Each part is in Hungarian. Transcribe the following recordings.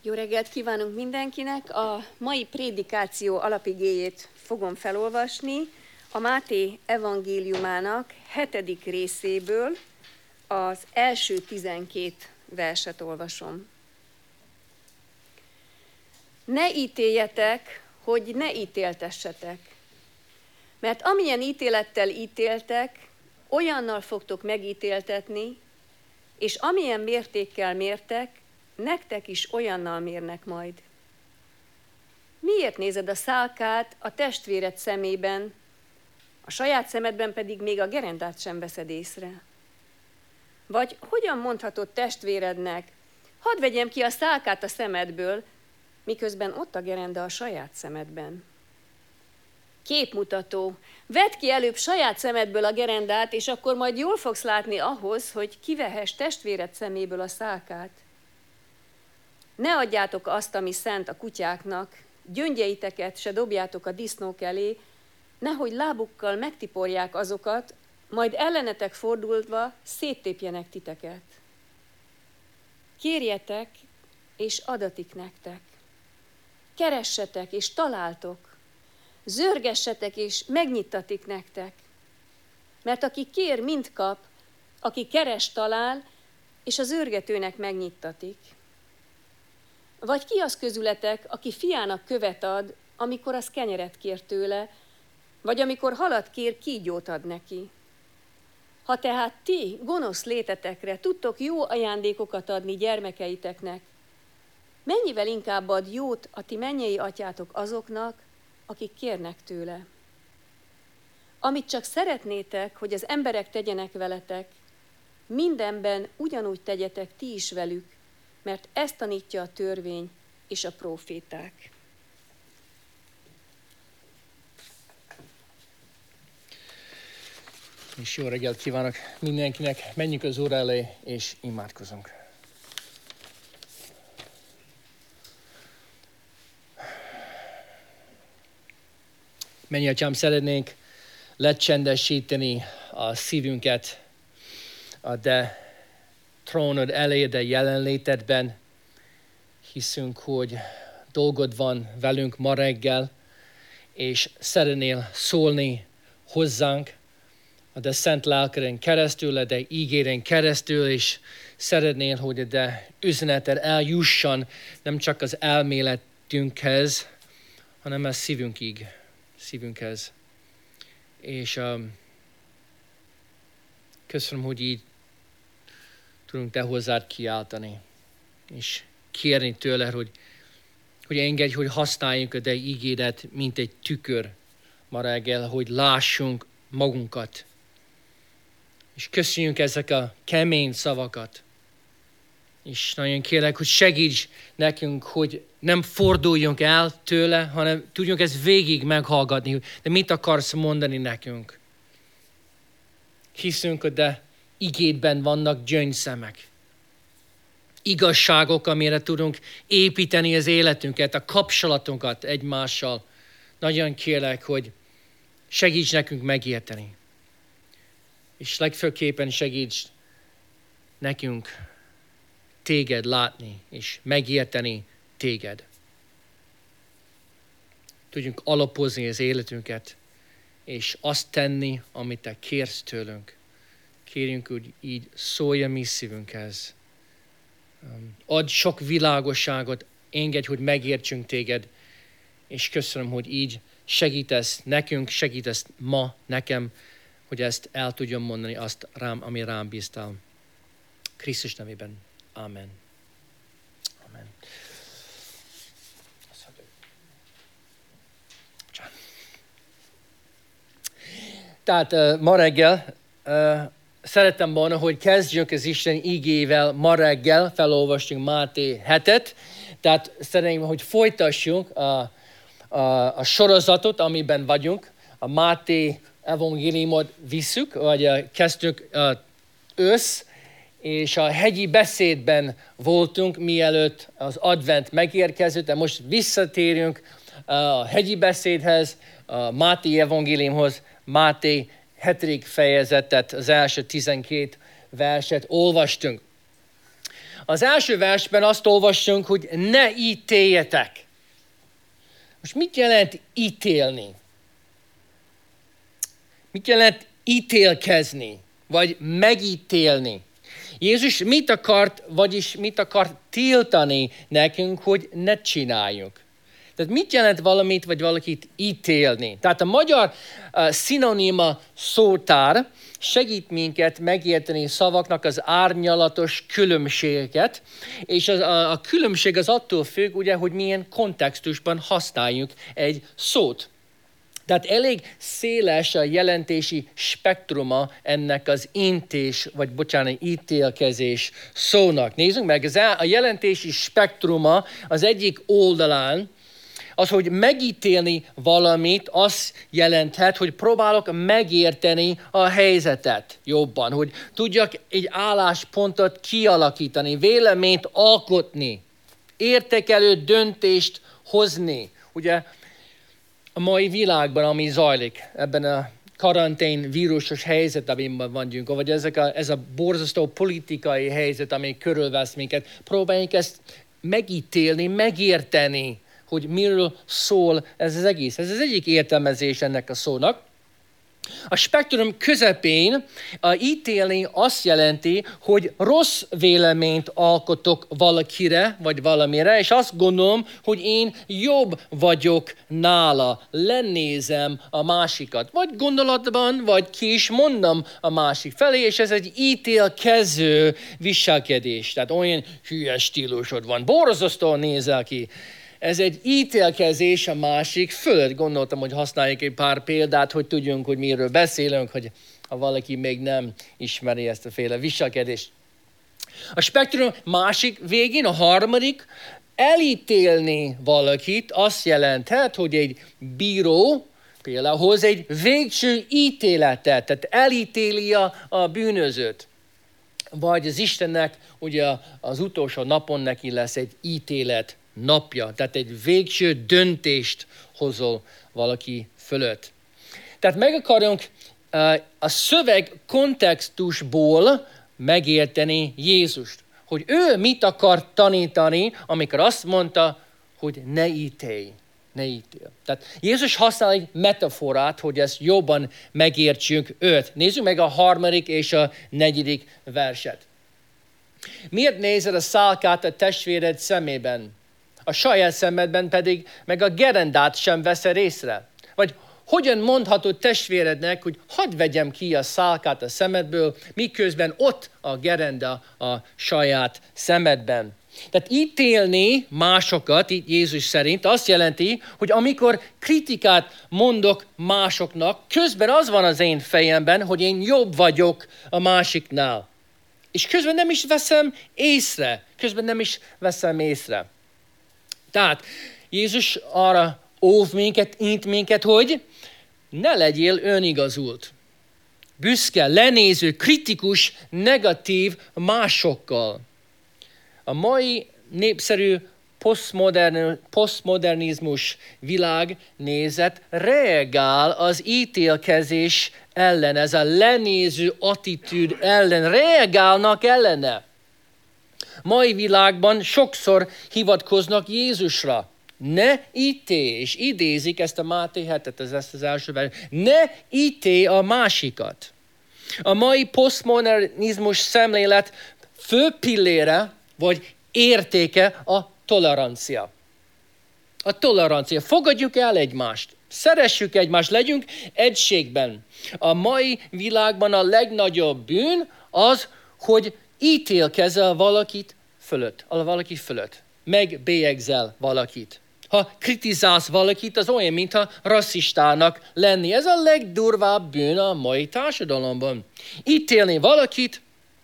Jó reggelt kívánunk mindenkinek! A mai prédikáció alapigéjét fogom felolvasni a Máté evangéliumának 7. részéből, az első 12 verset olvasom. Ne ítéljetek, hogy ne ítéltessetek, mert amilyen ítélettel ítéltek, olyannal fogtok megítéltetni, és amilyen mértékkel mértek, nektek is olyannal mérnek majd. Miért nézed a szálkát a testvéred szemében, a saját szemedben pedig még a gerendát sem veszed észre? Vagy hogyan mondhatod testvérednek, hadd vegyem ki a szálkát a szemedből, miközben ott a gerenda a saját szemedben? Képmutató, vedd ki előbb saját szemedből a gerendát, és akkor majd jól fogsz látni ahhoz, hogy kivehess testvéred szeméből a szálkát. Ne adjátok azt, ami szent a kutyáknak, gyöngyeiteket se dobjátok a disznók elé, nehogy lábukkal megtiporják azokat, majd ellenetek fordulva széttépjenek titeket. Kérjetek, és adatik nektek. Keressetek, és találtok. Zörgessetek, és megnyittatik nektek. Mert aki kér, mind kap, aki keres, talál, és az zörgetőnek megnyittatik. Vagy ki az közületek, aki fiának követ ad, amikor az kenyeret kér tőle, vagy amikor halat kér, kígyót ad neki? Ha tehát ti, gonosz létetekre tudtok jó ajándékokat adni gyermekeiteknek, mennyivel inkább ad jót a ti mennyei atyátok azoknak, akik kérnek tőle? Amit csak szeretnétek, hogy az emberek tegyenek veletek, mindenben ugyanúgy tegyetek ti is velük, mert ezt tanítja a törvény és a próféták. És jó reggelt kívánok mindenkinek, menjünk az Úr elé és imádkozunk. Mennyi Atyám, szeretnénk lecsendesíteni a szívünket a te trónod elé, de jelenlétedben. Hiszünk, hogy dolgod van velünk ma reggel, és szeretnél szólni hozzánk a te szent lelkeden keresztül, a te ígéden keresztül, és szeretnél, hogy a te üzeneted eljusson nem csak az elméletünkhez, hanem a szívünkhez. És köszönöm, hogy így tudunk te hozzád kiáltani, és kérni tőle, hogy engedj, hogy használjuk a te ígédet, mint egy tükör ma reggel, hogy lássunk magunkat. És köszönjük ezek a kemény szavakat. És nagyon kérlek, hogy segíts nekünk, hogy nem forduljunk el tőle, hanem tudjunk ezt végig meghallgatni, de mit akarsz mondani nekünk. Hiszünk, hogy de igédben vannak gyöngyszemek. Igazságok, amire tudunk építeni az életünket, a kapcsolatunkat egymással. Nagyon kérlek, hogy segíts nekünk megérteni. És legfőképpen segíts nekünk téged látni, és megérteni téged. Tudjunk alapozni az életünket, és azt tenni, amit te kérsz tőlünk. Kérjünk, hogy így szólj a mi szívünkhez. Adj sok világosságot, engedj, hogy megértsünk téged, és köszönöm, hogy így segítesz nekünk, segítesz ma nekem, hogy ezt el tudjam mondani, azt ami rám bíztál. Krisztus nevében. Amen. Amen. Tehát ma reggel szerettem volna, hogy kezdjünk az Isten igével ma reggel, felolvastunk Máté 7-et, tehát szeretném, hogy folytassunk a sorozatot, amiben vagyunk, a Máté evangéliumot visszük, vagy kezdtük ősz, és a hegyi beszédben voltunk, mielőtt az advent megérkezett, de most visszatérünk a hegyi beszédhez, a Máté evangéliumhoz, Máté 7. fejezetet, az első 12 verset olvastunk. Az első versben azt olvassunk, hogy ne ítéljetek. Most mit jelent ítélni? Mit jelent ítélkezni, vagy megítélni? Jézus mit akart tiltani nekünk, hogy ne csináljuk? Tehát mit jelent valamit, vagy valakit ítélni? Tehát a magyar szinonima szótár segít minket megérteni szavaknak az árnyalatos különbségeket, és a különbség az attól függ, ugye, hogy milyen kontextusban használjuk egy szót. Tehát elég széles a jelentési spektruma ennek az ítélkezés szónak. Nézzük meg, a jelentési spektruma az egyik oldalán, az, hogy megítélni valamit, azt jelenthet, hogy próbálok megérteni a helyzetet jobban, hogy tudjak egy álláspontot kialakítani, véleményt alkotni, értékelő döntést hozni. Ugye a mai világban, ami zajlik, ebben a karantén vírusos helyzet, amiben vagyunk, vagy ez a borzasztó politikai helyzet, ami körülvesz minket, próbáljuk ezt megítélni, megérteni, hogy miről szól ez az egész. Ez az egyik értelmezés ennek a szónak. A spektrum közepén ítélni azt jelenti, hogy rossz véleményt alkotok valakire, vagy valamire, és azt gondolom, hogy én jobb vagyok nála, lenézem a másikat. Vagy gondolatban, vagy ki is mondom a másik felé, és ez egy ítélkező viselkedés. Tehát olyan hülye stílusod van, borzasztóan nézel ki. Ez egy ítélkezés a másik fölött. Gondoltam, hogy használjuk egy pár példát, hogy tudjunk, hogy miről beszélünk, hogy ha valaki még nem ismeri ezt a féle viselkedést. A spektrum másik végén, a harmadik, elítélni valakit azt jelenthet, hogy egy bíró például hoz egy végső ítéletet, tehát elítéli a bűnözőt. Vagy az Istennek ugye az utolsó napon neki lesz egy ítélet napja, tehát egy végső döntést hozol valaki fölött. Tehát meg akarunk a szöveg kontextusból megérteni Jézust, hogy ő mit akar tanítani, amikor azt mondta, hogy ne ítélj, ne ítél. Tehát Jézus használ egy metaforát, hogy ezt jobban megértsünk őt. Nézzük meg a 3. és a 4. verset. Miért nézed a szálkát a testvéred szemében, a saját szemedben pedig meg a gerendát sem veszed észre? Vagy hogyan mondhatod testvérednek, hogy hadd vegyem ki a szálkát a szemedből, miközben ott a gerenda a saját szemedben? Tehát ítélni másokat, így Jézus szerint azt jelenti, hogy amikor kritikát mondok másoknak, közben az van az én fejemben, hogy én jobb vagyok a másiknál. És közben nem is veszem észre. Tehát Jézus arra óv minket, int minket, hogy ne legyél önigazult, büszke, lenéző, kritikus, negatív másokkal. A mai népszerű posztmodernizmus világnézet reagál az ítélkezés ellen, ez a lenéző attitűd ellen, reagálnak ellene. Mai világban sokszor hivatkoznak Jézusra. Ne ítélj, és idézik ezt a Máté 7-et, ezt az első vers. Ne ítélj a másikat. A mai posztmodernizmus szemlélet fő pillére, vagy értéke a tolerancia. A tolerancia. Fogadjuk el egymást. Szeressük egymást, legyünk egységben. A mai világban a legnagyobb bűn az, hogy ítélkezel valaki fölött. Megbélyegzel valakit. Ha kritizálsz valakit, az olyan, mintha rasszistának lenni. Ez a legdurvább bűn a mai társadalomban. Ítélni valakit,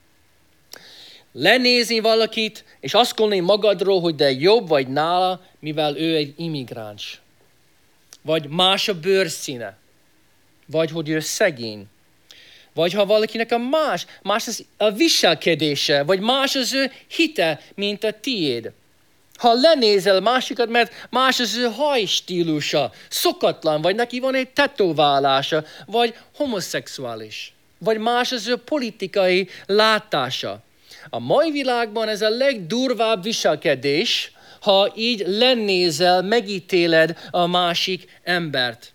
lenézni valakit, és azt gondolni magadról, hogy de jobb vagy nála, mivel ő egy immigráns. Vagy más a bőrszíne. Vagy hogy ő szegény. Vagy ha valakinek más az a viselkedése, vagy más az ő hite, mint a tiéd. Ha lenézel másikat, mert más az ő hajstílusa, szokatlan, vagy neki van egy tetoválása, vagy homoszexuális, vagy más az ő politikai látása. A mai világban ez a legdurvább viselkedés, ha így lenézel, megítéled a másik embert.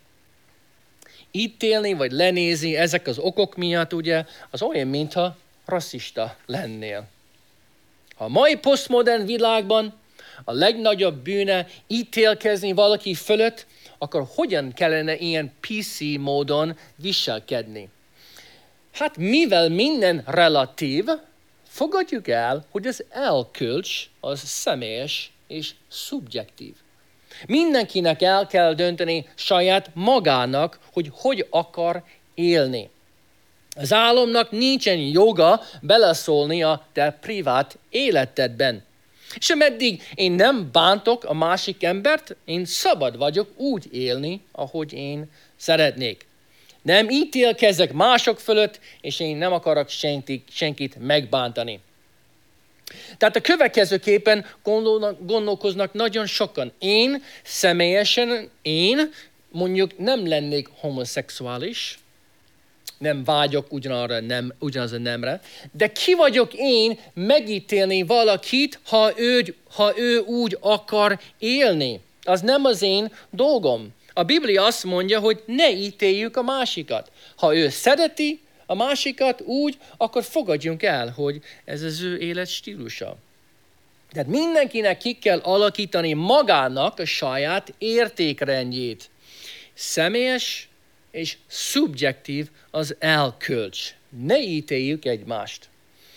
Ítélni vagy lenézni ezek az okok miatt, ugye, az olyan, mintha rasszista lennél. A mai posztmodern világban a legnagyobb bűne ítélkezni valaki fölött, akkor hogyan kellene ilyen PC módon viselkedni? Hát mivel minden relatív, fogadjuk el, hogy az elkölcs az személyes és szubjektív. Mindenkinek el kell dönteni saját magának, hogy akar élni. Az államnak nincsen joga beleszólni a te privát életedben. És ameddig én nem bántok a másik embert, én szabad vagyok úgy élni, ahogy én szeretnék. Nem ítélkezek mások fölött, és én nem akarok senkit megbántani. Tehát a következőképpen gondolkoznak nagyon sokan. Én személyesen, mondjuk nem lennék homoszexuális, nem vágyok ugyanaz a nemre, de ki vagyok én megítélni valakit, ha ő úgy akar élni? Az nem az én dolgom. A Biblia azt mondja, hogy ne ítéljük a másikat. Ha ő szereti a másikat úgy, akkor fogadjunk el, hogy ez az ő életstílusa. Tehát mindenkinek ki kell alakítani magának a saját értékrendjét. Személyes és szubjektív az elkölcs. Ne ítéljük egymást.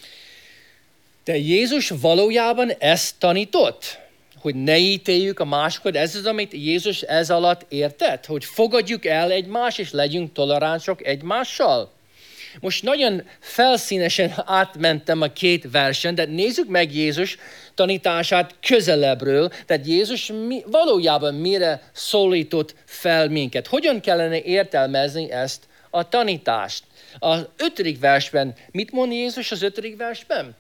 De Jézus valójában ezt tanított, hogy ne ítéljük a másokat. Ez az, amit Jézus ez alatt értett, hogy fogadjuk el egymást, és legyünk toleránsok egymással. Most nagyon felszínesen átmentem a két versen, de nézzük meg Jézus tanítását közelebbről. Tehát Jézus valójában mire szólított fel minket? Hogyan kellene értelmezni ezt a tanítást? Az 5. versben, mit mond Jézus az 5. versben?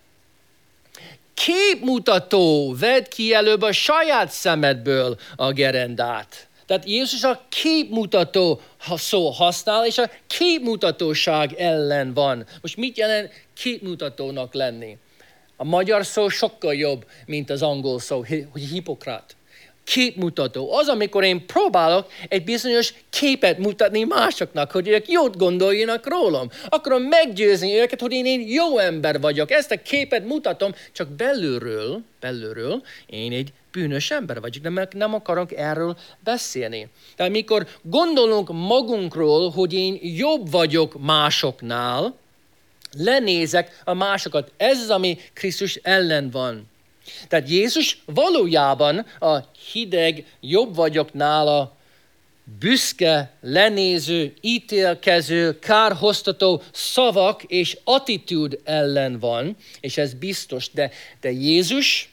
Képmutató, vedd ki előbb a saját szemedből a gerendát. Tehát Jézus a képmutató szó használ, és a képmutatóság ellen van. Most mit jelent képmutatónak lenni? A magyar szó sokkal jobb, mint az angol szó, hogy hipokrát. Képmutató. Az, amikor én próbálok egy bizonyos képet mutatni másoknak, hogy ők jót gondoljanak rólam. Akarom meggyőzni őket, hogy én jó ember vagyok. Ezt a képet mutatom, csak belülről én egy bűnös ember vagyok, nem akarok erről beszélni. Tehát mikor gondolunk magunkról, hogy én jobb vagyok másoknál, lenézek a másokat. Ez az, ami Krisztus ellen van. Tehát Jézus valójában a hideg, jobb vagyok nála, büszke, lenéző, ítélkező, kárhoztató szavak és attitűd ellen van, és ez biztos, de Jézus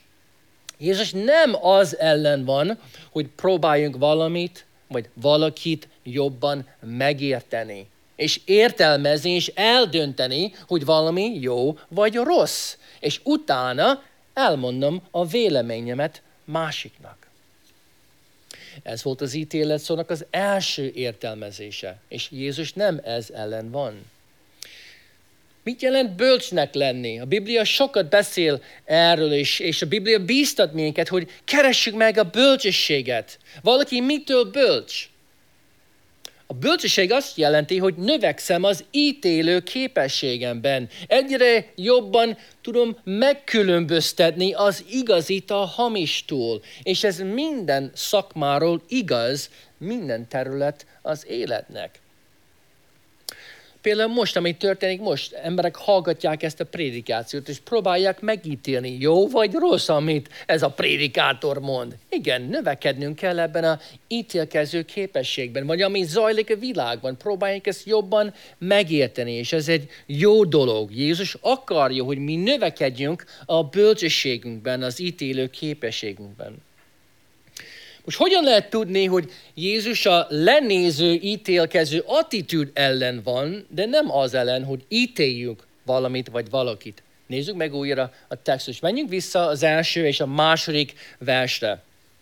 nem az ellen van, hogy próbáljunk valamit, vagy valakit jobban megérteni, és értelmezni, és eldönteni, hogy valami jó vagy rossz, és utána elmondom a véleményemet másiknak. Ez volt az ítélet szónak az első értelmezése, és Jézus nem ez ellen van. Mit jelent bölcsnek lenni? A Biblia sokat beszél erről, és a Biblia bíztat minket, hogy keressük meg a bölcsességet. Valaki mitől bölcs? A bölcsesség azt jelenti, hogy növekszem az ítélő képességemben. Egyre jobban tudom megkülönböztetni az igazit a hamistól. És ez minden szakmáról igaz, minden terület az életnek. Például most, ami történik most, emberek hallgatják ezt a prédikációt, és próbálják megítélni, jó vagy rossz, amit ez a prédikátor mond. Igen, növekednünk kell ebben a ítélkező képességben, vagy ami zajlik a világban, próbáljuk ezt jobban megérteni, és ez egy jó dolog. Jézus akarja, hogy mi növekedjünk a bölcsességünkben, az ítélő képességünkben. Most hogyan lehet tudni, hogy Jézus a lenéző, ítélkező attitűd ellen van, de nem az ellen, hogy ítéljük valamit vagy valakit? Nézzük meg újra a textust. Menjünk vissza az első és a második versre.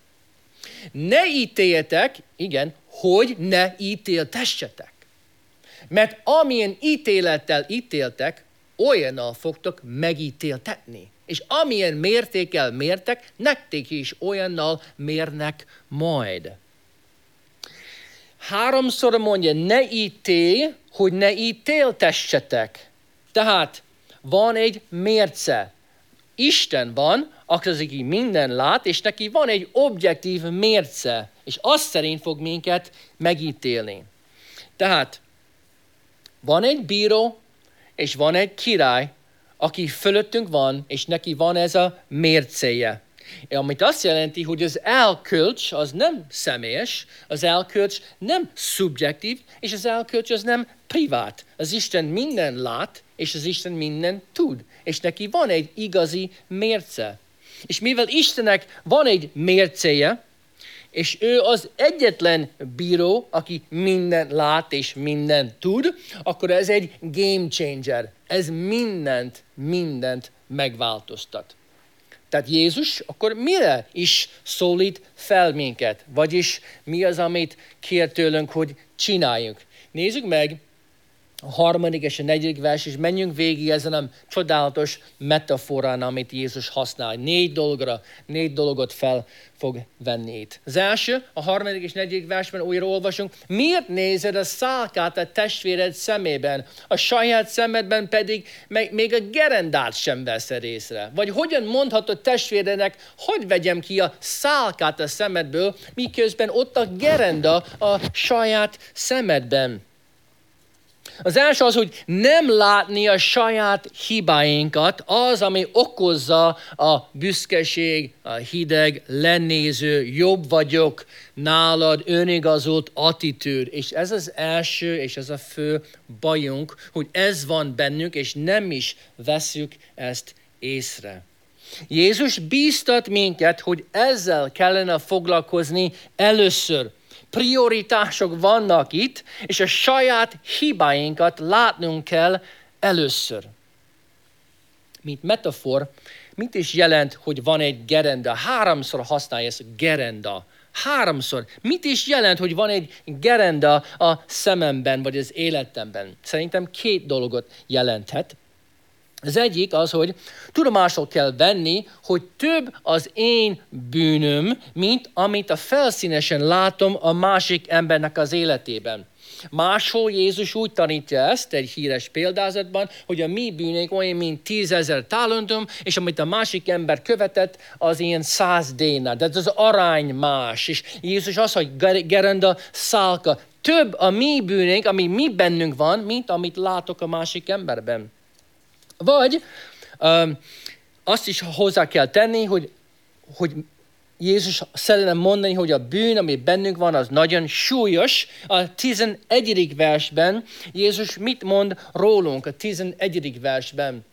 Ne ítéljetek, igen, hogy ne ítéltessetek. Mert amilyen ítélettel ítéltek, olyannal fogtok megítéltetni. És amilyen mértékkel mértek, nektek is olyannal mérnek majd. 3-szor mondja, ne ítélj, hogy ne ítéltessetek. Tehát van egy mérce. Isten van, aki minden lát, és neki van egy objektív mérce, és azt szerint fog minket megítélni. Tehát van egy bíró, és van egy király, aki fölöttünk van, és neki van ez a mércéje. Amit azt jelenti, hogy az elkölcs az nem személyes, az elkölcs nem szubjektív, és az elkölcs az nem privát. Az Isten minden lát, és az Isten minden tud, és neki van egy igazi mérce. És mivel Istennek van egy mércéje, és ő az egyetlen bíró, aki mindent lát és mindent tud, akkor ez egy game changer. Ez mindent megváltoztat. Tehát Jézus akkor mire is szólít fel minket? Vagyis mi az, amit kér tőlünk, hogy csináljunk? Nézzük meg a 3. és a 4. vers, és menjünk végig ezen a csodálatos metaforán, amit Jézus használ. 4 dolgot fel fog venni itt. Az első, a 3. és 4. versben újra olvasunk. Miért nézed a szálkát a testvéred szemében, a saját szemedben pedig még a gerendát sem veszed észre? Vagy hogyan mondhatod testvérednek, hogy vegyem ki a szálkát a szemedből, miközben ott a gerenda a saját szemedben? Az első az, hogy nem látni a saját hibáinkat, az, ami okozza a büszkeség, a hideg, lenéző, jobb vagyok nálad, önigazolt attitűd. És ez az első, és ez a fő bajunk, hogy ez van bennünk, és nem is veszük ezt észre. Jézus bíztat minket, hogy ezzel kellene foglalkozni először. Prioritások vannak itt, és a saját hibáinkat látnunk kell először. Mint metafor, mit is jelent, hogy van egy gerenda? 3-szor használja ezt a gerenda. 3-szor. Mit is jelent, hogy van egy gerenda a szememben, vagy az életemben? Szerintem 2 dolgot jelenthet. Az egyik az, hogy tudomásul kell venni, hogy több az én bűnöm, mint amit a felszínesen látom a másik embernek az életében. Máshol Jézus úgy tanítja ezt egy híres példázatban, hogy a mi bűnünk olyan, mint 10 000 talentum, és amit a másik ember követett, az ilyen 100 dénár. De ez az arány más. És Jézus az, hogy gerenda, szálka. Több a mi bűnünk, ami mi bennünk van, mint amit látok a másik emberben. Vagy azt is hozzá kell tenni, hogy Jézus szeretne mondani, hogy a bűn, ami bennünk van, az nagyon súlyos. A 11. versben Jézus mit mond rólunk a 11. versben?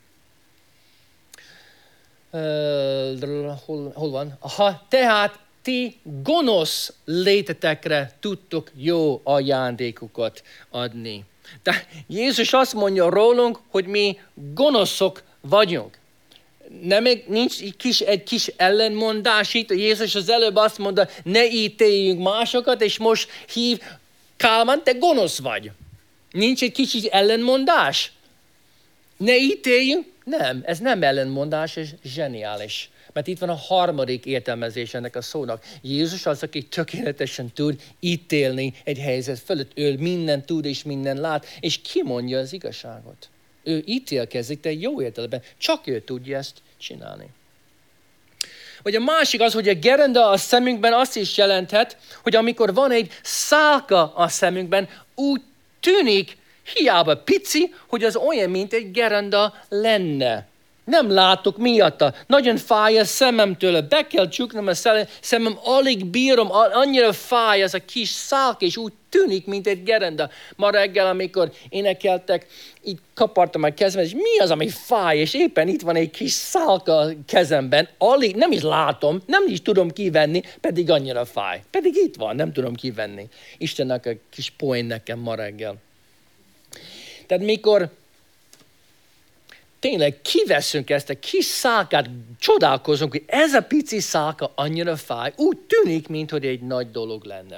Hol van? Ha tehát ti gonosz létetekre tudtok jó ajándékokat adni. De Jézus azt mondja rólunk, hogy mi gonoszok vagyunk. Nincs egy kis ellenmondás itt. Jézus az előbb azt mondta, ne ítéljünk másokat, és most hív, Kálmán, te gonosz vagy. Nincs egy kicsi ellenmondás? Ne ítéljünk? Nem, ez nem ellenmondás, ez zseniális. Mert itt van a 3. értelmezés ennek a szónak. Jézus az, aki tökéletesen tud ítélni egy helyzet fölött. Ő mindent tud és mindent lát, és kimondja az igazságot. Ő ítélkezik, de jó értelemben. Csak ő tudja ezt csinálni. Vagy a másik az, hogy a gerenda a szemünkben azt is jelenthet, hogy amikor van egy szálka a szemünkben, úgy tűnik hiába pici, hogy az olyan, mint egy gerenda lenne. Nem látok miatta. Nagyon fáj a szememtől. Be kell csuknom a szemem, alig bírom, annyira fáj ez a kis szálka, és úgy tűnik, mint egy gerenda. Ma reggel, amikor énekeltek, így kapartam a kezem, és mi az, ami fáj, és éppen itt van egy kis szálka a kezemben, alig, nem is látom, nem is tudom kivenni, pedig annyira fáj. Pedig itt van, nem tudom kivenni. Istennek a kis poén nekem ma reggel. Tehát mikor tényleg kiveszünk ezt a kis szálkát, csodálkozunk, hogy ez a pici szálka annyira fáj, úgy tűnik, mintha egy nagy dolog lenne.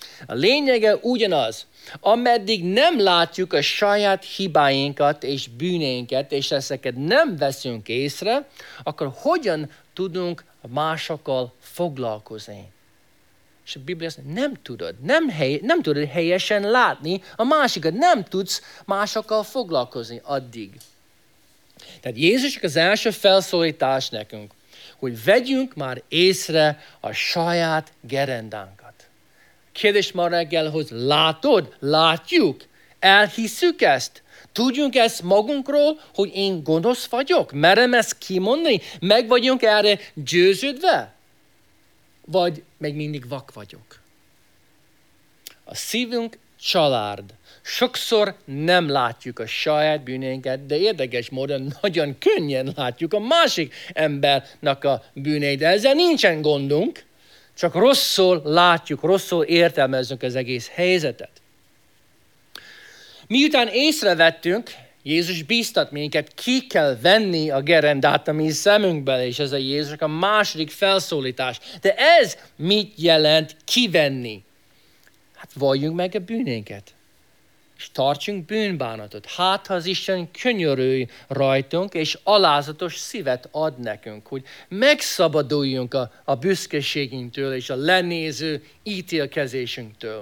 A lényege ugyanaz. Ameddig nem látjuk a saját hibáinkat és bűnénket, és ezeket nem veszünk észre, akkor hogyan tudunk másokkal foglalkozni? És a Biblia azt mondja, nem tudod, nem tudod helyesen látni a másikat, nem tudsz másokkal foglalkozni addig. Tehát Jézusnak az első felszólítás nekünk, hogy vegyünk már észre a saját gerendánkat. Kérdés ma reggelhoz, látod? Látjuk? Elhisszük ezt? Tudjunk ezt magunkról, hogy én gonosz vagyok? Merem ezt kimondani? Meg vagyunk erre győződve? Vagy még mindig vak vagyok? A szívünk család. Sokszor nem látjuk a saját bűnénket, de érdekes módon nagyon könnyen látjuk a másik embernek a bűneit. De ezzel nincsen gondunk, csak rosszul látjuk, rosszul értelmezzük az egész helyzetet. Miután észrevettünk, Jézus bíztat minket, ki kell venni a gerendát a mi szemünkből, és ez a Jézusnak a második felszólítás. De ez mit jelent kivenni? Hát valljunk meg a bűnénket, és tartsunk bűnbánatot. Hát, ha az Isten könyörülj rajtunk, és alázatos szívet ad nekünk, hogy megszabaduljunk a büszkeségünktől és a lenéző ítélkezésünktől.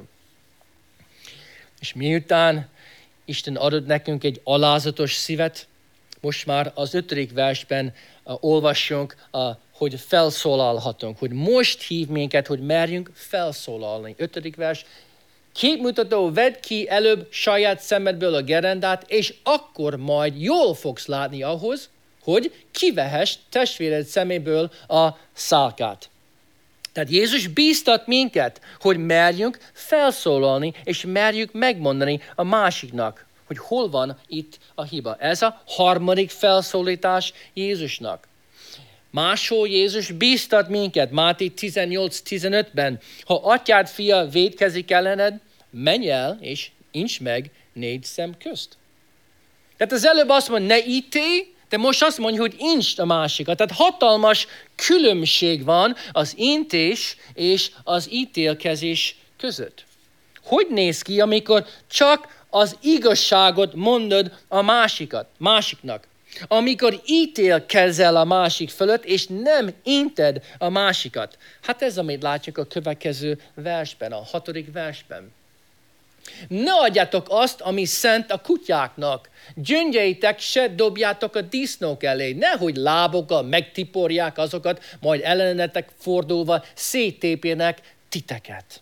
És miután Isten adott nekünk egy alázatos szívet, most már az 5. versben olvassunk, hogy felszólalhatunk, hogy most hív minket, hogy merjünk felszólalni. 5. vers. Képmutató, vedd ki előbb saját szemedből a gerendát, és akkor majd jól fogsz látni ahhoz, hogy kivehess testvéred szeméből a szálkát. Tehát Jézus bíztat minket, hogy merjünk felszólalni, és merjük megmondani a másiknak, hogy hol van itt a hiba. Ez a harmadik felszólítás Jézusnak. Máshol Jézus bíztat minket, Máté 18-15-ben, ha atyád fia vétkezik ellened, menj el, és ints meg 4 szem közt. Tehát az előbb azt mondja, ne ítélj, de most azt mondja, hogy intsd a másikat. Tehát hatalmas különbség van az intés és az ítélkezés között. Hogy néz ki, amikor csak az igazságot mondod a másiknak? Amikor ítélkezel a másik fölött, és nem inted a másikat. Hát ez, amit látjuk a következő versben, a 6. versben. Ne adjátok azt, ami szent a kutyáknak. Gyöngyeitek se dobjátok a disznók elé. Nehogy lábokkal megtiporják azokat, majd ellenetek fordulva széttépjenek titeket.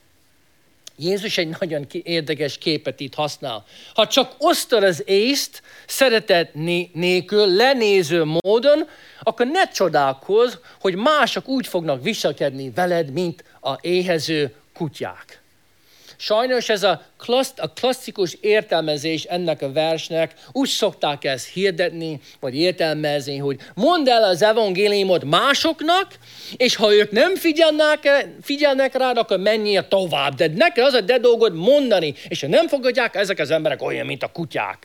Jézus egy nagyon érdekes képet itt használ. Ha csak osztod az észt szeretet nélkül, lenéző módon, akkor ne csodálkozz, hogy mások úgy fognak viselkedni veled, mint a éhező kutyák. Sajnos ez a klasszikus értelmezés ennek a versnek, úgy szokták ezt hirdetni, vagy értelmezni, hogy mondd el az evangéliumot másoknak, és ha ők nem figyelnek rád, akkor menjél tovább. De neked az a te dolgod mondani, és ha nem fogadják, ezek az emberek olyan, mint a kutyák.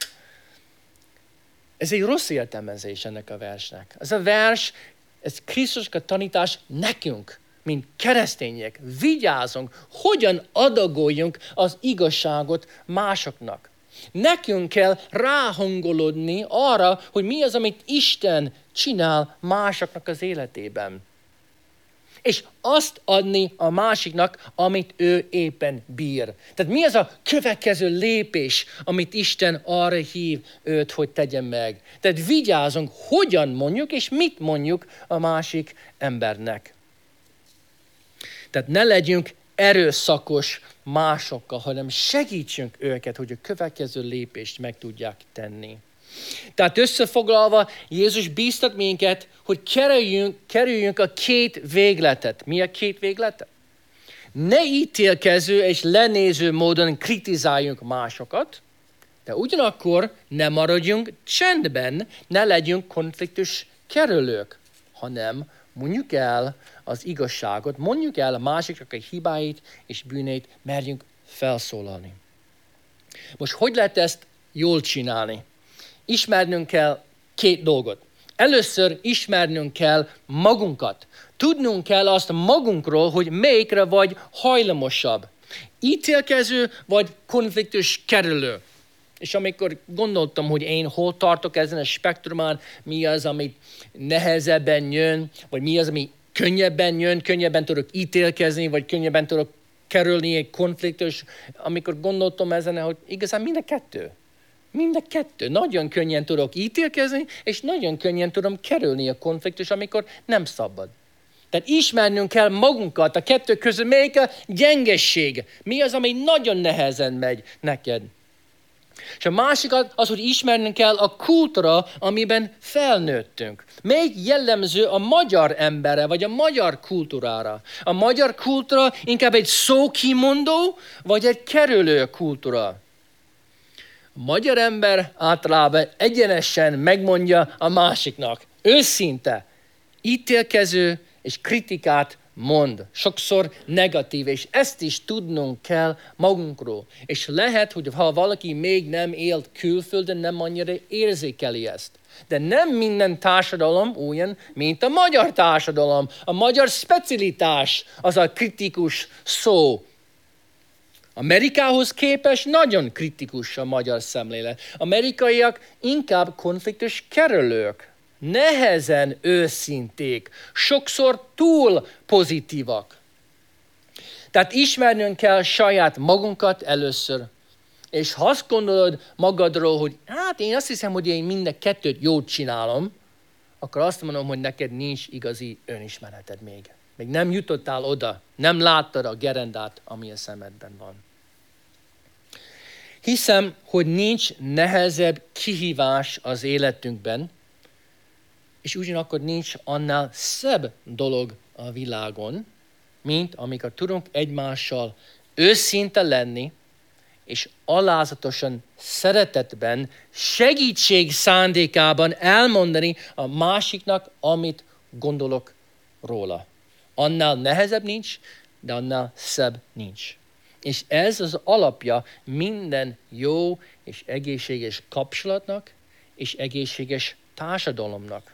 Ez egy rossz értelmezés ennek a versnek. Ez a vers, ez Krisztusnak a tanítás nekünk, mint keresztények, vigyázzunk, hogyan adagoljunk az igazságot másoknak. Nekünk kell ráhangolódni arra, hogy mi az, amit Isten csinál másoknak az életében. És azt adni a másiknak, amit ő éppen bír. Tehát mi az a következő lépés, amit Isten arra hív őt, hogy tegyen meg. Tehát vigyázzunk, hogyan mondjuk, és mit mondjuk a másik embernek. Tehát ne legyünk erőszakos másokkal, hanem segítsünk őket, hogy a következő lépést meg tudják tenni. Tehát összefoglalva, Jézus bíztat minket, hogy kerüljünk a 2 végletet. Mi a 2 végletet? Ne ítélkező és lenéző módon kritizáljunk másokat, de ugyanakkor ne maradjunk csendben, ne legyünk konfliktus kerülők, hanem mondjuk el az igazságot, mondjuk el a másiknak a hibáit és bűneit, merjünk felszólalni. Most hogy lehet ezt jól csinálni? Ismernünk kell 2 dolgot. Először ismernünk kell magunkat. Tudnunk kell azt magunkról, hogy melyikre vagy hajlamosabb. Ítélkező vagy konfliktus kerülő. És amikor gondoltam, hogy én hol tartok ezen a spektrumán, mi az, ami nehezebben jön, vagy mi az, ami könnyebben jön, könnyebben tudok ítélkezni, vagy könnyebben tudok kerülni egy konfliktus, amikor gondoltam ezen, hogy igazán mind a kettő. Mind a kettő. Nagyon könnyen tudok ítélkezni, és nagyon könnyen tudom kerülni a konfliktus, amikor nem szabad. Tehát ismernünk kell magunkat, a kettő között melyik a gyengesség. Mi az, ami nagyon nehezen megy neked. És a másik az, hogy ismernünk kell a kultúra, amiben felnőttünk. Melyik jellemző a magyar emberre, vagy a magyar kultúrára? A magyar kultúra inkább egy szókimondó, vagy egy kerülő kultúra? A magyar ember általában egyenesen megmondja a másiknak. Őszinte, ítélkező és kritikát mond. Sokszor negatív, és ezt is tudnunk kell magunkról. És lehet, hogy ha valaki még nem élt külföldön, nem annyira érzékeli ezt. De nem minden társadalom olyan, mint a magyar társadalom. A magyar specialitás az a kritikus szó. Amerikához képest nagyon kritikus a magyar szemlélet. Amerikaiak inkább konfliktus kerülők. Nehezen őszinték, sokszor túl pozitívak. Tehát ismernünk kell saját magunkat először. És ha azt gondolod magadról, hogy hát én azt hiszem, hogy én mind a kettőt jót csinálom, akkor azt mondom, hogy neked nincs igazi önismereted még. Még nem jutottál oda, nem láttad a gerendát, ami a szemedben van. Hiszem, hogy nincs nehezebb kihívás az életünkben, és ugyanakkor nincs annál szebb dolog a világon, mint amikor tudunk egymással őszinte lenni, és alázatosan, szeretetben, segítség szándékában elmondani a másiknak, amit gondolok róla. Annál nehezebb nincs, de annál szebb nincs. És ez az alapja minden jó és egészséges kapcsolatnak, és egészséges társadalomnak.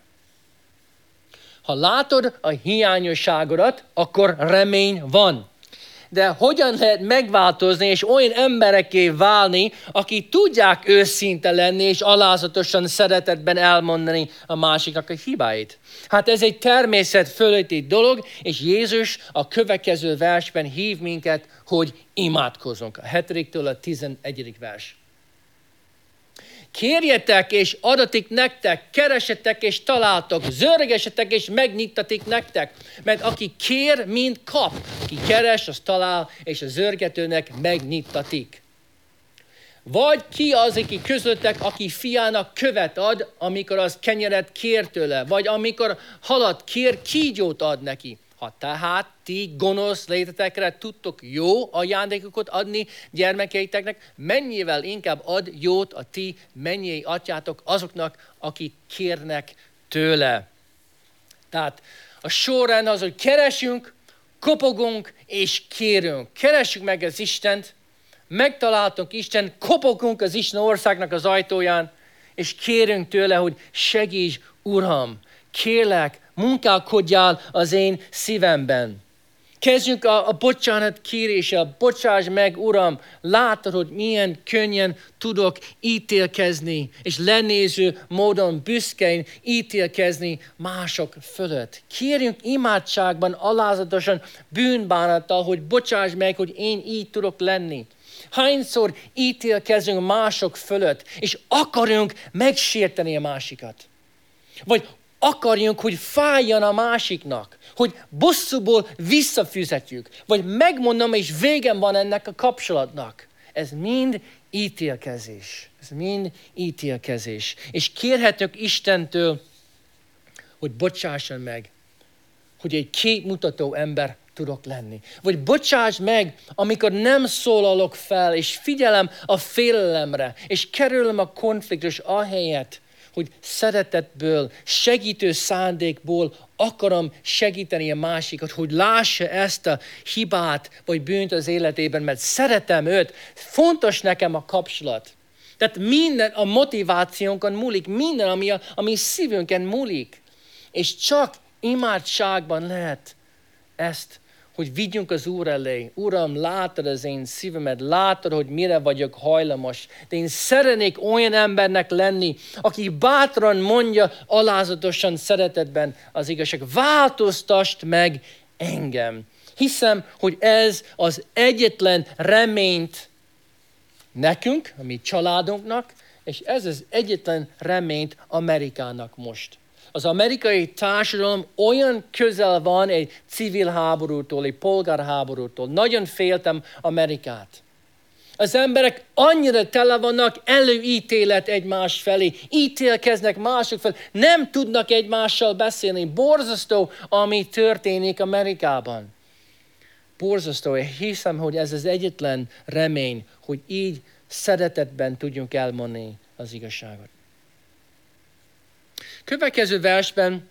Ha látod a hiányosságodat, akkor remény van. De hogyan lehet megváltozni és olyan emberekké válni, akik tudják őszinte lenni és alázatosan szeretetben elmondani a másiknak a hibáit? Hát ez egy természet fölötti dolog, és Jézus a következő versben hív minket, hogy imádkozzunk. A 7-től a 11. vers. Kérjetek, és adatik nektek, keresetek, és találtok, zörgesetek, és megnyitatik nektek. Mert aki kér, mind kap. Aki keres, az talál, és a zörgetőnek megnyitatik. Vagy ki az, aki közöttek, aki fiának követ ad, amikor az kenyeret kér tőle, vagy amikor halat kér, kígyót ad neki. Ha tehát ti gonosz létetekre tudtok jó ajándékokat adni gyermekeiteknek, mennyivel inkább ad jót a ti mennyei atyátok azoknak, akik kérnek tőle. Tehát a sorrend az, hogy keresünk, kopogunk és kérünk. Keressük meg az Istent, megtaláltunk Isten, kopogunk az Isten országnak az ajtóján, és kérünk tőle, hogy segíts, Uram, kérlek, munkálkodjál az én szívemben. Kezdjünk a bocsánat kéréssel, bocsáss meg, Uram, látod, hogy milyen könnyen tudok ítélkezni, és lenéző módon büszkén ítélkezni mások fölött. Kérjünk imádságban, alázatosan, bűnbánattal, hogy bocsáss meg, hogy én így tudok lenni. Hányszor ítélkezünk mások fölött, és akarunk megsérteni a másikat. Vagy akarjunk, hogy fájjon a másiknak, hogy bosszúból visszafizetjük, vagy megmondom, és végem van ennek a kapcsolatnak. Ez mind ítélkezés. Ez mind ítélkezés. És kérhetünk Istentől, hogy bocsásson meg, hogy egy képmutató ember tudok lenni. Vagy bocsáss meg, amikor nem szólalok fel, és figyelem a félelemre, és kerülöm a konfliktus ahelyett, hogy szeretetből, segítő szándékból akarom segíteni a másikat, hogy lássa ezt a hibát vagy bűnt az életében, mert szeretem őt, fontos nekem a kapcsolat. Tehát minden a motivációnkon múlik, minden, ami szívünkön múlik. És csak imádságban lehet ezt hogy vigyünk az Úr elé. Uram, látod az én szívemet, látod, hogy mire vagyok hajlamos. De én szeretnék olyan embernek lenni, aki bátran mondja, alázatosan, szeretetben az igazság. Változtasd meg engem. Hiszem, hogy ez az egyetlen reményt nekünk, a mi családunknak, és ez az egyetlen reményt Amerikának most. Az amerikai társadalom olyan közel van egy civil háborútól, egy polgárháborútól. Nagyon féltem Amerikát. Az emberek annyira tele vannak előítélet egymás felé, ítélkeznek mások felé, nem tudnak egymással beszélni. Borzasztó, ami történik Amerikában. Borzasztó, és hiszem, hogy ez az egyetlen remény, hogy így szeretetben tudjunk elmondani az igazságot. Következő versben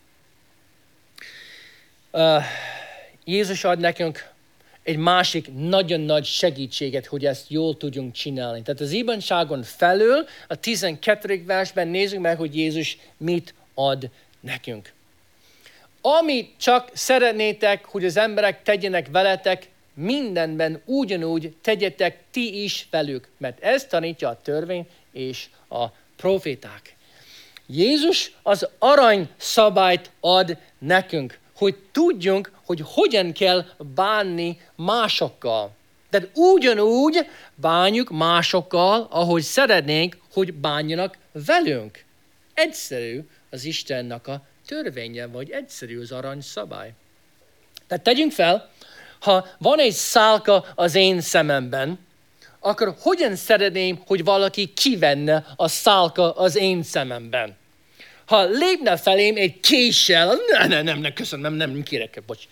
Jézus ad nekünk egy másik nagyon nagy segítséget, hogy ezt jól tudjunk csinálni. Tehát az igazságon felül a 12. versben nézzük meg, hogy Jézus mit ad nekünk. Amit csak szeretnétek, hogy az emberek tegyenek veletek, mindenben ugyanúgy tegyetek ti is velük, mert ez tanítja a törvény és a proféták. Jézus az aranyszabályt ad nekünk, hogy tudjunk, hogy hogyan kell bánni másokkal. Tehát ugyanúgy bánjuk másokkal, ahogy szeretnénk, hogy bánjanak velünk. Egyszerű az Istennek a törvénye, vagy egyszerű az aranyszabály. Tehát tegyünk fel, ha van egy szálka az én szememben, akkor hogyan szeretném, hogy valaki kivenne a szálka az én szememben? Ha lépne felém egy késsel, nem, köszönöm, nem kérek, bocs.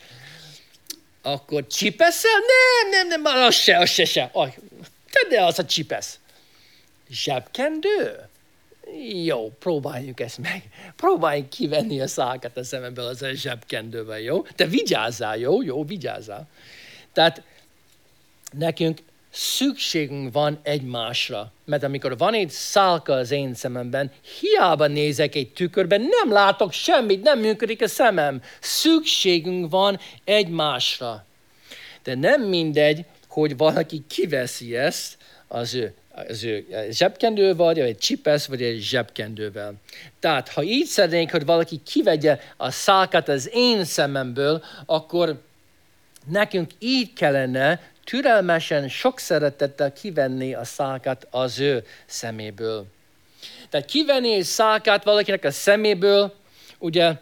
Akkor csipeszel? Nem, az se. Tedd el az a csipesz. Zsebkendő? Jó, próbáljuk ezt meg. Próbáljuk kivenni a szálkát a szememből az a zsebkendővel, jó? Te vigyázzál, jó, vigyázzál. Tehát nekünk szükségünk van egymásra. Mert amikor van egy szálka az én szememben, hiába nézek egy tükörben, nem látok semmit, nem működik a szemem. Szükségünk van egymásra. De nem mindegy, hogy valaki kiveszi ezt az ő zsebkendővel, vagy egy csipesz, vagy egy zsebkendővel. Tehát, ha így szeretnénk, hogy valaki kivegye a szálkát az én szememből, akkor nekünk így kellene türelmesen, sok szeretettel kivenni a szálkát az ő szeméből. Tehát kivenni egy szálkát valakinek a szeméből, ugye,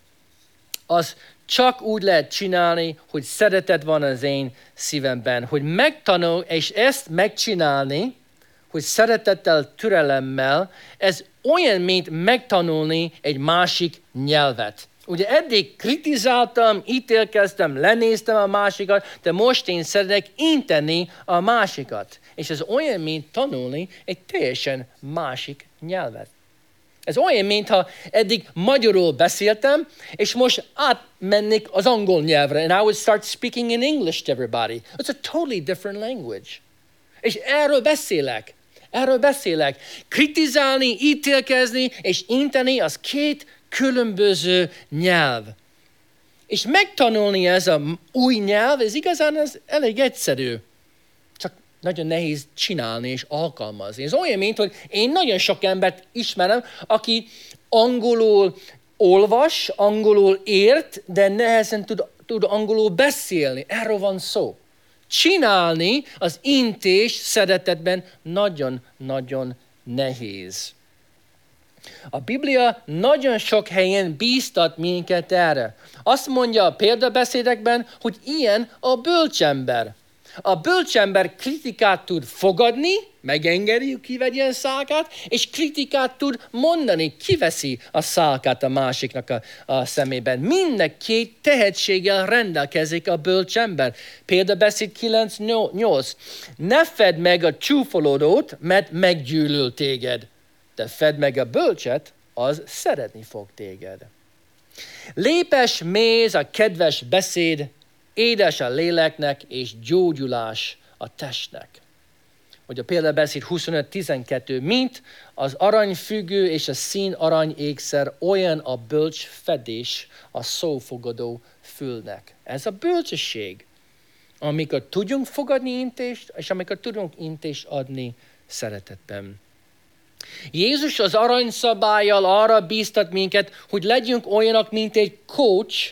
az csak úgy lehet csinálni, hogy szeretet van az én szívemben. Hogy megtanul, és ezt megcsinálni, hogy szeretettel, türelemmel, ez olyan, mint megtanulni egy másik nyelvet. Ugye eddig kritizáltam, ítélkeztem, lenéztem a másikat, de most én szeretek inteni a másikat. És ez olyan, mint tanulni egy teljesen másik nyelvet. Ez olyan, mintha eddig magyarul beszéltem, és most átmennék az angol nyelvre, and I would start speaking in English to everybody. It's a totally different language. És erről beszélek. Kritizálni, ítélkezni és inteni, az két különböző nyelv. És megtanulni ez a új nyelv, ez igazán ez elég egyszerű. Csak nagyon nehéz csinálni és alkalmazni. Ez olyan, mint hogy én nagyon sok embert ismerem, aki angolul olvas, angolul ért, de nehezen tud angolul beszélni. Erről van szó. Csinálni az intés szeretetben nagyon-nagyon nehéz. A Biblia nagyon sok helyen bíztat minket erre. Azt mondja a példabeszédekben, hogy ilyen a bölcsember. A bölcsember kritikát tud fogadni, megengedi, hogy kivegyen szálkát, és kritikát tud mondani, kiveszi a szálkát a másiknak a szemében. Mind két tehetséggel rendelkezik a bölcsember. Példabeszéd 9:8. Ne fedd meg a csúfolódót, mert meggyűlöl téged, de fedd meg a bölcset, az szeretni fog téged. Lépes méz a kedves beszéd, édes a léleknek, és gyógyulás a testnek. vagy a példabeszéd 25:12, mint az aranyfüggő és a szín arany ékszer, olyan a bölcs fedés a szófogadó fülnek. Ez a bölcsesség, amikor tudjunk fogadni intést, és amikor tudunk intést adni szeretetben. Jézus az aranyszabállyal arra bíztat minket, hogy legyünk olyanok, mint egy coach,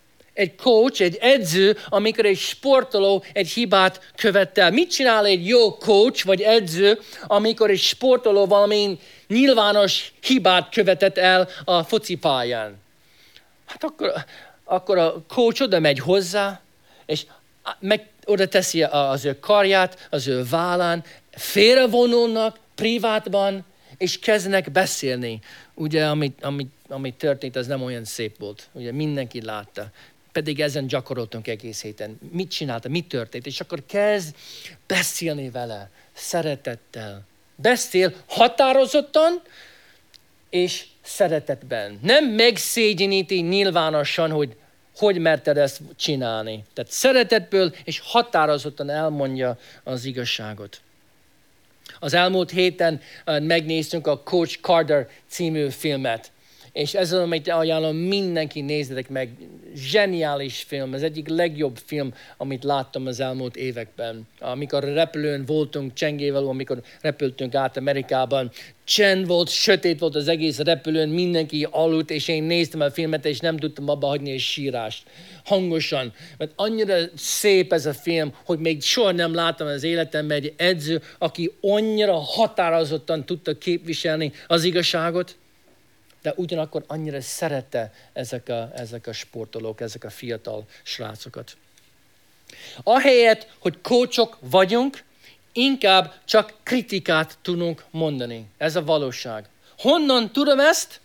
egy edző, amikor egy sportoló egy hibát követel. Mit csinál egy jó coach vagy edző, amikor egy sportoló valamilyen nyilvános hibát követett el a focipályán? Hát akkor a coach oda megy hozzá, és oda teszi az ő karját, az ő vállán, félrevonulnak privátban, és kezdenek beszélni. Ugye, amit történt, az nem olyan szép volt. Ugye mindenki látta. Pedig ezen gyakoroltunk egész héten. Mit csinálta, mi történt? És akkor kezd beszélni vele, szeretettel. Beszél határozottan és szeretetben. Nem megszégyeníti nyilvánosan, hogy merted ezt csinálni. Tehát szeretetből és határozottan elmondja az igazságot. Az elmúlt héten megnéztünk a Coach Carter című filmet. És ez az, amit ajánlom, mindenki nézzetek meg. Zseniális film, az egyik legjobb film, amit láttam az elmúlt években. Amikor repülőn voltunk Csengével, amikor repültünk át Amerikában, csend volt, sötét volt az egész repülőn, mindenki aludt, és én néztem a filmet, és nem tudtam abba hagyni egy sírást. Hangosan. Mert annyira szép ez a film, hogy még soha nem láttam az életemben egy edző, aki annyira határozottan tudta képviselni az igazságot, de ugyanakkor annyira szerette ezek a sportolók, ezek a fiatal srácokat. Ahelyett, hogy coachok vagyunk, inkább csak kritikát tudunk mondani. Ez a valóság. Honnan tudom ezt?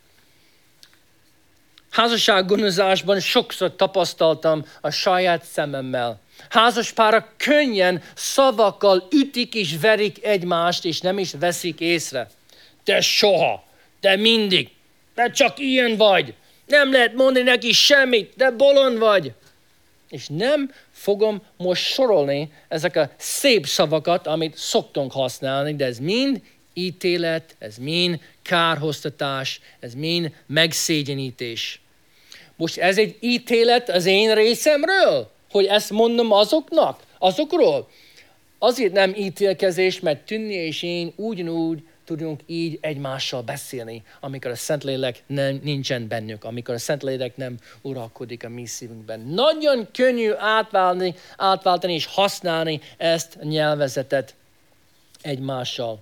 Házassággondozásban sokszor tapasztaltam a saját szememmel. Házaspárok könnyen szavakkal ütik és verik egymást, és nem is veszik észre. Te soha, te mindig. De csak ilyen vagy. Nem lehet mondani neki semmit, de bolond vagy. És nem fogom most sorolni ezek a szép szavakat, amit szoktunk használni, de ez mind ítélet, ez mind kárhoztatás, ez mind megszégyenítés. Most ez egy ítélet az én részemről, hogy ezt mondom azokról. Azért nem ítélkezés, mert Tünni és én ugyanúgy tudunk így egymással beszélni, amikor a Szentlélek nincsen bennünk, amikor a Szentlélek nem uralkodik a mi szívünkben. Nagyon könnyű átváltani és használni ezt a nyelvezetet egymással.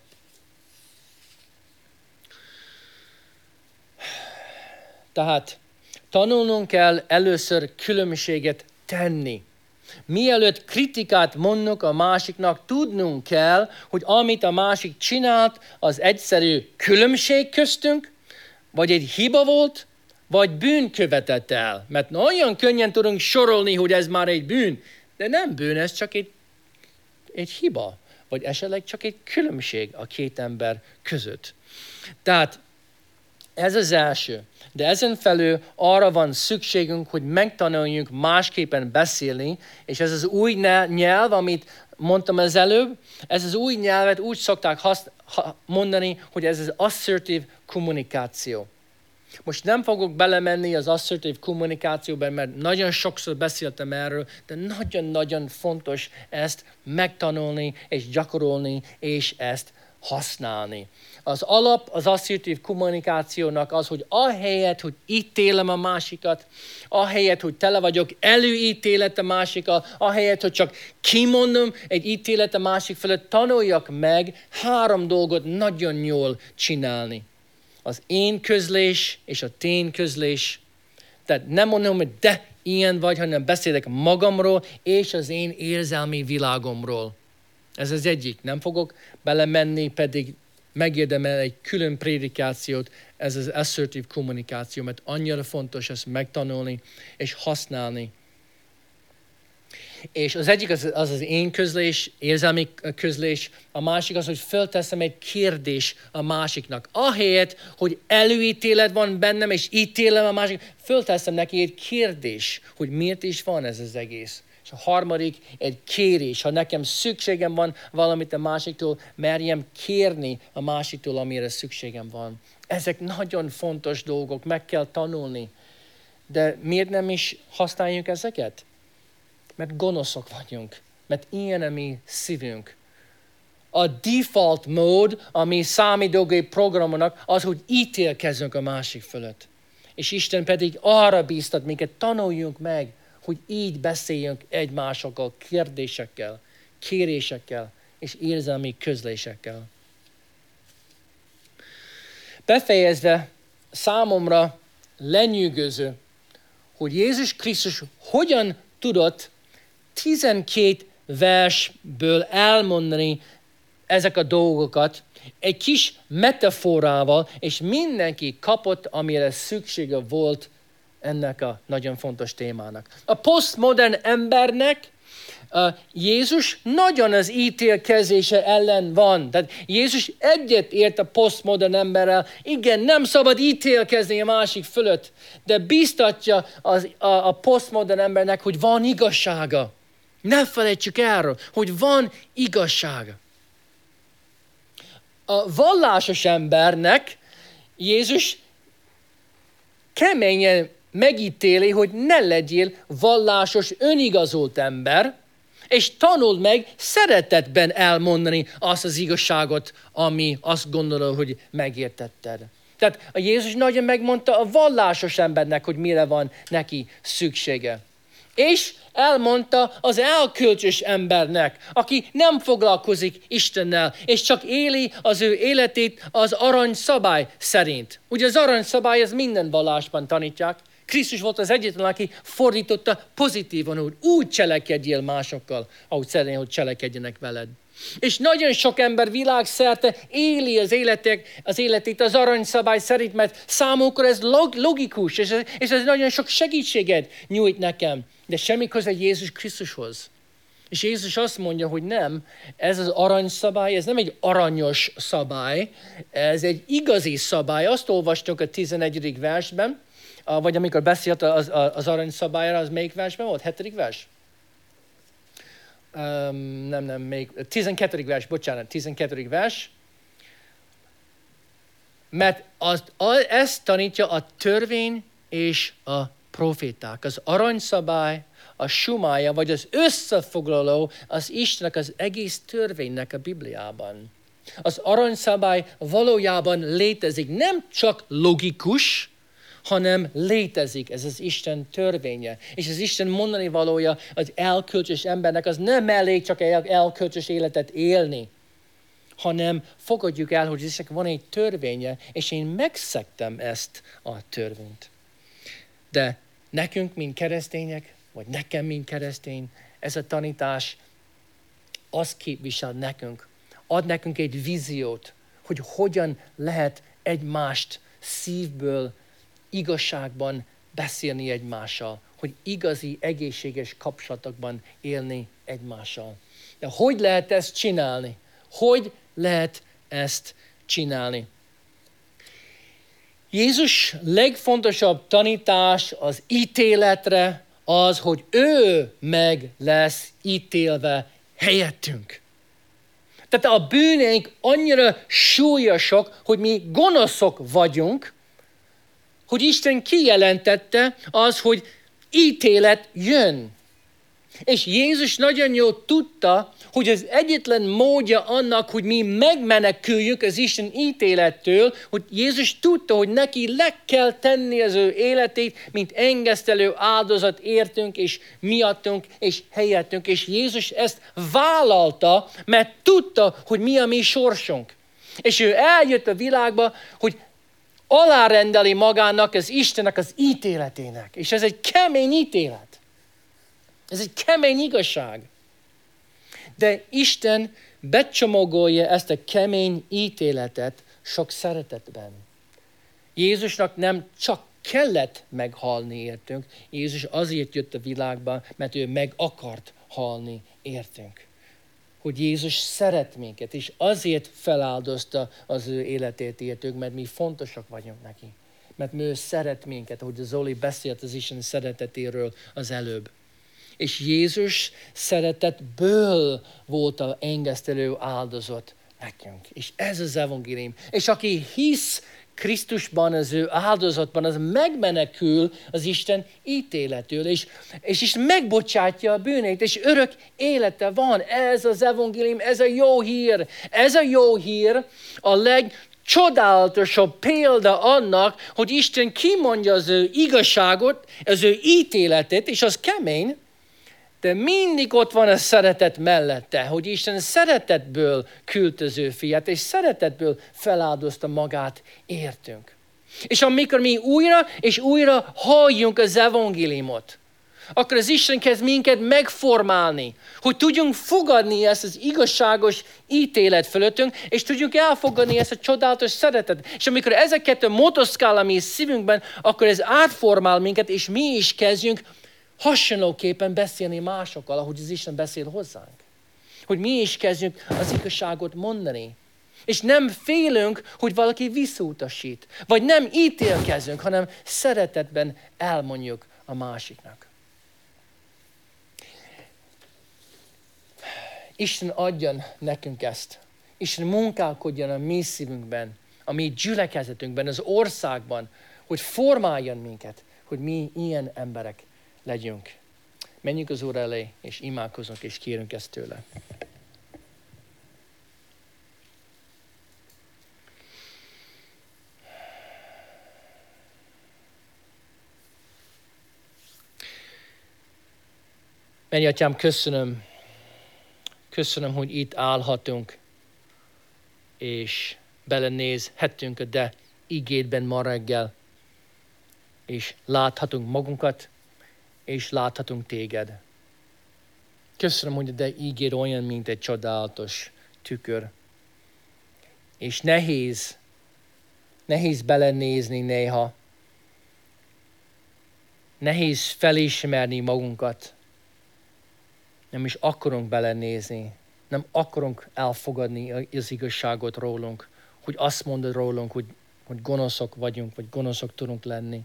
Tehát tanulnunk kell először különbséget tenni. Mielőtt kritikát mondunk a másiknak, tudnunk kell, hogy amit a másik csinált, az egyszerű különbség köztünk, vagy egy hiba volt, vagy bűn követett el. Mert nagyon könnyen tudunk sorolni, hogy ez már egy bűn, de nem bűn, ez csak egy hiba, vagy esetleg csak egy különbség a két ember között. Tehát ez az első. De ezen felül arra van szükségünk, hogy megtanuljunk másképpen beszélni, és ez az új nyelv, amit mondtam az előbb, ez az új nyelvet úgy szokták mondani, hogy ez az assertív kommunikáció. Most nem fogok belemenni az assertív kommunikációban, mert nagyon sokszor beszéltem erről, de nagyon-nagyon fontos ezt megtanulni, és gyakorolni, és ezt használni. Az alap az asszertív kommunikációnak az, hogy ahelyett, hogy ítélem a másikat, ahelyett, hogy tele vagyok előítélet a másikkal, ahelyett, hogy csak kimondom egy ítélet a másik felett, tanuljak meg 3 dolgot nagyon jól csinálni. Az én közlés és a tén közlés. Tehát nem mondom, hogy de ilyen vagy, hanem beszélek magamról és az én érzelmi világomról. Ez az egyik. Nem fogok belemenni, pedig megérdemel egy külön prédikációt, ez az assertív kommunikáció, mert annyira fontos ezt megtanulni és használni. És az egyik az én közlés, érzelmi közlés, a másik az, hogy felteszem egy kérdés a másiknak. Ahelyett, hogy előítélet van bennem, és ítélem a másik, felteszem neki egy kérdés, hogy miért is van ez az egész. És a harmadik egy kérés. Ha nekem szükségem van valamit a másiktól, merjem kérni a másiktól, amire szükségem van. Ezek nagyon fontos dolgok, meg kell tanulni. De miért nem is használjuk ezeket? Mert gonoszok vagyunk. Mert ilyen a mi szívünk. A default mód, ami számítógép programonak, az, hogy ítélkezzünk a másik fölött. És Isten pedig arra bíztat minket, tanuljunk meg, hogy így beszéljünk egymásokkal, kérdésekkel, kérésekkel és érzelmi közlésekkel. Befejezve, számomra lenyűgöző, hogy Jézus Krisztus hogyan tudott 12 versből elmondani ezek a dolgokat egy kis metaforával, és mindenki kapott, amire szüksége volt ennek a nagyon fontos témának. A posztmodern embernek Jézus nagyon az ítélkezése ellen van. Tehát Jézus egyet ért a posztmodern emberrel. Igen, nem szabad ítélkezni a másik fölött, de biztatja a posztmodern embernek, hogy van igazsága. Ne felejtsük erről, hogy van igazsága. A vallásos embernek Jézus keményen megítéli, hogy ne legyél vallásos, önigazolt ember, és tanuld meg szeretetben elmondani azt az igazságot, ami azt gondolod, hogy megértetted. Tehát a Jézus nagyon megmondta a vallásos embernek, hogy mire van neki szüksége. És elmondta az elkölcsös embernek, aki nem foglalkozik Istennel, és csak éli az ő életét az aranyszabály szerint. Ugye az aranyszabály, az minden vallásban tanítják. Krisztus volt az egyetlen, aki fordította pozitívan, hogy úgy cselekedjél másokkal, ahogy szeretnél, hogy cselekedjenek veled. És nagyon sok ember világszerte éli az életét az aranyszabály szerint, mert számukra ez logikus, és ez nagyon sok segítséget nyújt nekem. De semmi köze Jézus Krisztushoz. És Jézus azt mondja, hogy nem, ez az aranyszabály, ez nem egy aranyos szabály, ez egy igazi szabály. Azt olvastunk a 11. versben, vagy amikor beszélt az aranyszabályra, az melyik versben volt? 7. vers? Még 12. vers, bocsánat, 12. vers. Mert ezt tanítja a törvény és a proféták. Az aranyszabály, a sumája, vagy az összefoglaló az Istennek az egész törvénynek a Bibliában. Az aranyszabály valójában létezik, nem csak logikus, hanem létezik, ez az Isten törvénye. És az Isten mondani valója az elkölcsös embernek, az nem elég csak elkölcsös életet élni, hanem fogadjuk el, hogy Istennek van egy törvénye, és én megszegtem ezt a törvényt. De nekünk, mint keresztények, vagy nekem, mint keresztény, ez a tanítás azt képvisel nekünk. Ad nekünk egy víziót, hogy hogyan lehet egymást szívből, igazságban beszélni egymással, hogy igazi, egészséges kapcsolatokban élni egymással. De hogy lehet ezt csinálni? Hogy lehet ezt csinálni? Jézus legfontosabb tanítás az ítéletre az, hogy ő meg lesz ítélve helyettünk. Tehát a bűneink annyira súlyosak, hogy mi gonoszok vagyunk, hogy Isten kijelentette az, hogy ítélet jön. És Jézus nagyon jól tudta, hogy az egyetlen módja annak, hogy mi megmeneküljünk az Isten ítélettől, hogy Jézus tudta, hogy neki le kell tenni az ő életét, mint engesztelő áldozat értünk, és miattunk, és helyettünk. És Jézus ezt vállalta, mert tudta, hogy mi a mi sorsunk. És ő eljött a világba, hogy alárendeli magának az Istennek az ítéletének. És ez egy kemény ítélet. Ez egy kemény igazság. De Isten becsomagolja ezt a kemény ítéletet sok szeretetben. Jézusnak nem csak kellett meghalni értünk, Jézus azért jött a világba, mert ő meg akart halni értünk. Hogy Jézus szeret minket, és azért feláldozta az ő életét értünk, mert mi fontosak vagyunk neki. Mert ő szeret minket, ahogy Zoli beszélt az Isten szeretetéről az előbb. És Jézus szeretetből volt a engesztelő áldozat nekünk. És ez az evangélium. És aki hisz Krisztusban, az ő áldozatban, az megmenekül az Isten ítéletől, és megbocsátja a bűnét, és örök élete van. Ez az evangélium, ez a jó hír. Ez a jó hír a legcsodálatosabb példa annak, hogy Isten kimondja az ő igazságot, az ő ítéletét, és az kemény, de mindig ott van a szeretet mellette, hogy Isten szeretetből küldte az ő fiát, és szeretetből feláldozta magát értünk. És amikor mi újra és újra halljunk az evangéliumot, akkor az Isten kezd minket megformálni, hogy tudjunk fogadni ezt az igazságos ítélet fölöttünk, és tudjunk elfogadni ezt a csodálatos szeretet. És amikor ezeket motoszkál a mi szívünkben, akkor ez átformál minket, és mi is kezdjünk hasonlóképpen beszélni másokkal, ahogy az Isten beszél hozzánk. Hogy mi is kezdjünk az igazságot mondani. És nem félünk, hogy valaki visszautasít. Vagy nem ítélkezünk, hanem szeretetben elmondjuk a másiknak. Isten adjon nekünk ezt. Isten munkálkodjon a mi szívünkben, a mi gyülekezetünkben, az országban, hogy formáljon minket, hogy mi ilyen emberek legyünk. Menjünk az Úr elé, és imádkozunk, és kérünk ezt tőle. Menj, Atyám, köszönöm, hogy itt állhatunk, és belenézhetünk a de igédben ma reggel, és láthatunk magunkat, és láthatunk téged. Köszönöm, hogy a de ígér olyan, mint egy csodálatos tükör. És nehéz belenézni néha. Nehéz felismerni magunkat. Nem is akarunk belenézni. Nem akarunk elfogadni az igazságot rólunk. Hogy azt mondod rólunk, hogy gonoszok vagyunk, vagy gonoszok tudunk lenni.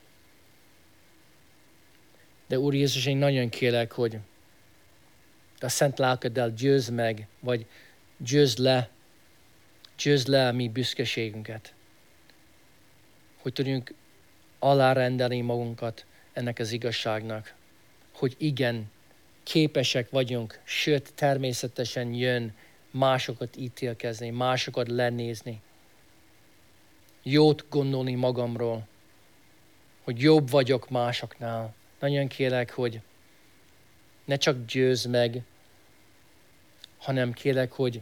De Úr Jézus, én nagyon kérlek, hogy a szent lelkeddel győzd meg, vagy győzd le a mi büszkeségünket. Hogy tudjunk alárendelni magunkat ennek az igazságnak. Hogy igen, képesek vagyunk, sőt természetesen jön másokat ítélkezni, másokat lenézni. Jót gondolni magamról, hogy jobb vagyok másoknál. Nagyon kérlek, hogy ne csak győzd meg, hanem kérlek, hogy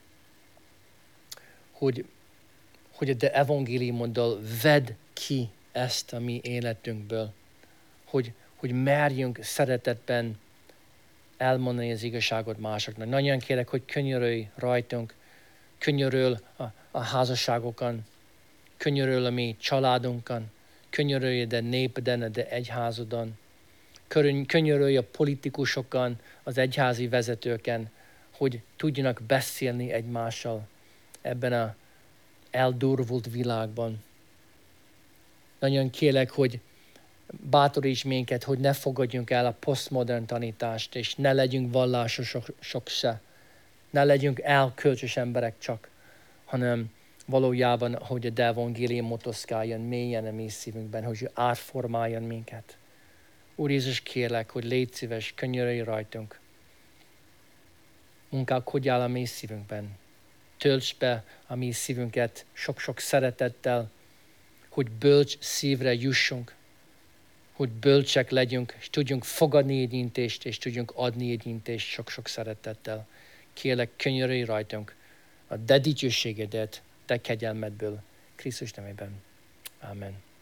a te evangéliumoddal vedd ki ezt a mi életünkből. Hogy merjünk szeretetben elmondani az igazságot másoknak. Nagyon kérlek, hogy könyörülj rajtunk, könyörül a házasságokon, könyörül a mi családunkon, könyörülj a népeden, a egyházodon, könyörülj a politikusokon, az egyházi vezetőken, hogy tudjanak beszélni egymással ebben az eldurvult világban. Nagyon kérlek, hogy bátoríts minket, hogy ne fogadjunk el a posztmodern tanítást, és ne legyünk vallásosok se. Ne legyünk elkölcsös emberek csak, hanem valójában, hogy a de evangélium motoszkáljon mélyen a mi szívünkben, hogy átformáljon minket. Úr Jézus, kérlek, hogy légy szíves, könyörülj rajtunk. Munkálkodjál a mi szívünkben. Töltsd be a mi szívünket sok-sok szeretettel, hogy bölcs szívre jussunk, hogy bölcsek legyünk, és tudjunk fogadni egy intést, és tudjunk adni egy intést sok-sok szeretettel. Kérlek, könyörülj rajtunk a te dicsőségedet, te kegyelmedből, Krisztus nevében. Amen.